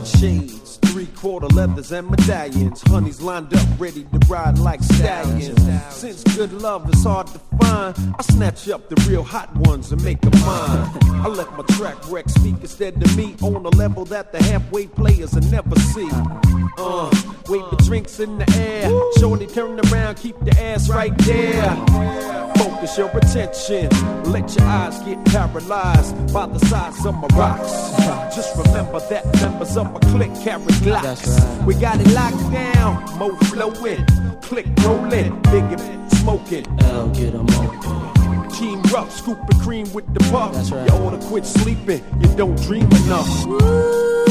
shades, 3/4 leathers and medallions. Honeys lined up, ready to ride like stallions. Since good love is hard to find, I snatch up the real hot ones and make them mine. I let my track wreck speak instead of me on a level that the halfway players will never see. Wave the drinks in the air. Shorty turn around, keep the ass right there. Focus your attention. Let your eyes get paralyzed by the size of my rocks. Just remember that members of my clique carry glocks. Right. We got it locked down. Mo flowing, click rolling, big and smoking. L get 'em open. Team rough, scooping cream with the puff. That's right. You oughta quit sleeping. You don't dream enough.